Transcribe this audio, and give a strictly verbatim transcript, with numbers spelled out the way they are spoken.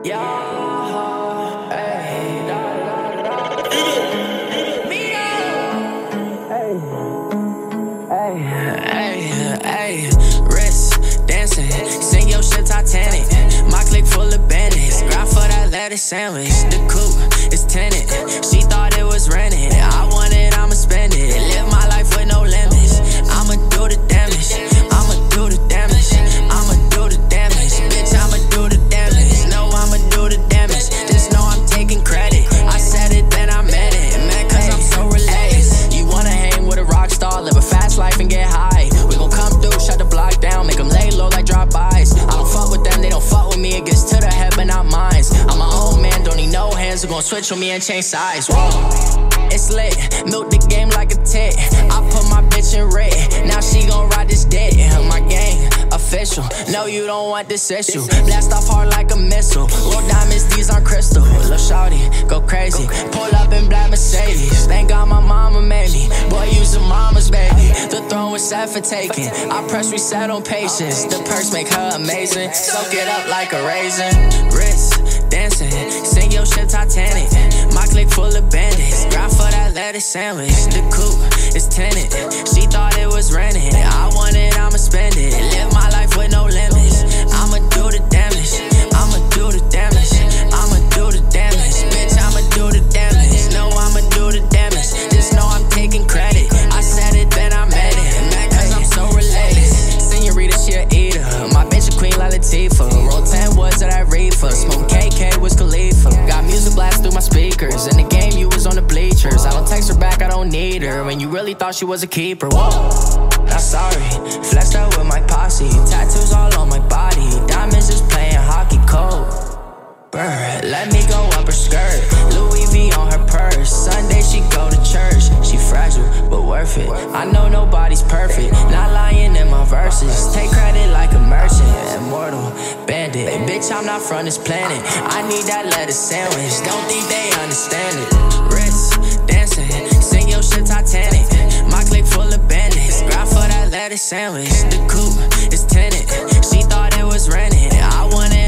Yeah, hey, da, da, da, da. Me, hey, hey, hey, hey, wrist dancing, sing your shit Titanic. My clique full of bandits, grind for that lettuce sandwich. The coupe is tenant, she thought it was rented. I want it, I'ma spend it. Live my life with no limits. I'ma do the damage, I'ma do the damage, I'ma do the damage. Bitch, I'ma do the damage. No, I'ma do the damage. Just know I'm taking credit. I said it, then I meant it. Man, cause I'm so relaxed. You wanna hang with a rock star, live a fast life and get high. We gon' come through, shut the block down, make them lay low like drive-bys. I don't fuck with them, they don't fuck with me. It gets to the head, but not mine. I'm my own man, don't need no hands. Who gon' switch on me and change sides? Whoa. It's lit, milk the game like a tit. I put my bitch in red, now she gon' ride this dick. My gang, official, no you don't want this issue. Blast off hard like a missile, roll diamonds, these aren't crystal. Lil' shawty, go crazy, pull up in black Mercedes. Thank God my mama made me, boy use a mama's baby. The throne was set for taking, I press reset on patience. The perks make her amazing, soak it up like a raisin. Wrist dancing, sing your shit Titanic. My clique full of bandits, grind for that lettuce sandwich. The coupe is tenant, she thought it was rented. I want it, I'ma spend it. Live my life with no limits. I'ma do the damage, I'ma do the damage, I'ma do the damage. Bitch, I'ma do the damage. No, I'ma do the damage. Just know I'm taking credit. I said it, then I meant it. Mad cause I'm so related. Senorita, she a eater. My bitch a queen like Latifah. Roll ten woods of that reefer. Smoke K K, Wiz Khalifa. Got music blast through my speakers. In the game, you was on the bleachers. I don't text her back, I don't need her. When you really thought she was a keeper. Whoa, not sorry. Flexed out with my posse. Tattoos all on my body. Diamonds just playing hockey cold. Bird, let me go up her skirt. Louis V on her purse. Sunday she go to church. She fragile, but worth it. I know nobody's perfect. Not lying in my verses. Take credit like a merchant. Immortal, bandit. Bitch, I'm not from this planet. I need that lettuce sandwich. Don't think they understand it. Wrist dancing, sing your shit Titanic. My clique full of bandits. Grind for that lettuce sandwich. The coupe is tenant. She thought it was rented. I want it.